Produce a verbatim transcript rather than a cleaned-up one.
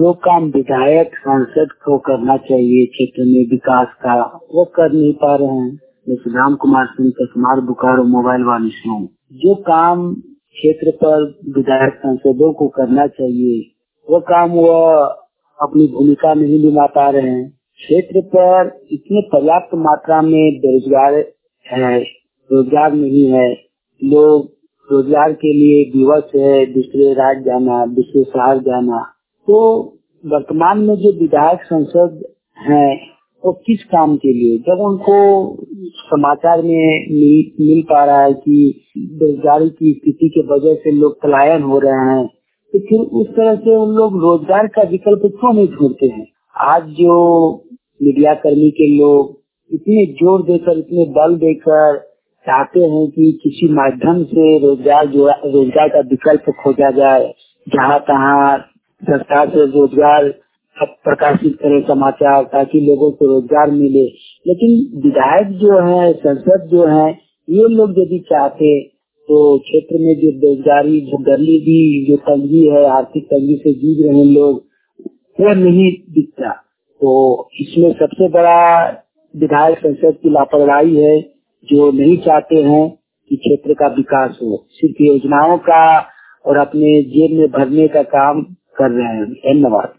जो काम विधायक सांसद को करना चाहिए क्षेत्र में विकास का, वो कर नहीं पा रहे हैं। जैसे राम कुमार सिंह कसमार बोकारो मोबाइल वानिशों, जो काम क्षेत्र पर विधायक सांसदों को करना चाहिए वो काम वो अपनी भूमिका नहीं निभा पा रहे हैं। क्षेत्र पर इतने पर्याप्त मात्रा में बेरोजगार है, रोजगार नहीं है, लोग रोजगार के लिए विवश है, दूसरे राज्य जाना, दूसरे शहर जाना। तो वर्तमान में जो विधायक सांसद हैं वो किस काम के लिए, जब उनको समाचार में मिल, मिल पा रहा है कि बेरोजगारी की स्थिति के वजह से लोग पलायन हो रहे हैं, तो फिर उस तरह से उन लोग रोजगार का विकल्प क्यों नहीं ढूंढते हैं। आज जो मीडिया कर्मी के लोग इतने जोर देकर, इतने बल देकर चाहते हैं कि किसी माध्यम से रोजगार जो रोजगार का विकल्प खोजा जाए, जहाँ तहाँ सरकार से रोजगार प्रकाशित करे समाचार, ताकि लोगों को रोजगार मिले। लेकिन विधायक जो है, संसद जो है, ये लोग यदि चाहते तो क्षेत्र में जो बेरोजगारी, जो गरीबी, जो तंगी है, आर्थिक तंगी से जूझ रहे लोग, वो नहीं दिखता। तो इसमें सबसे बड़ा विधायक संसद की लापरवाही है, जो नहीं चाहते हैं कि क्षेत्र का विकास हो, सिर्फ योजनाओं का और अपने जेब में भरने का काम कर रहे हैं। धन्यवाद।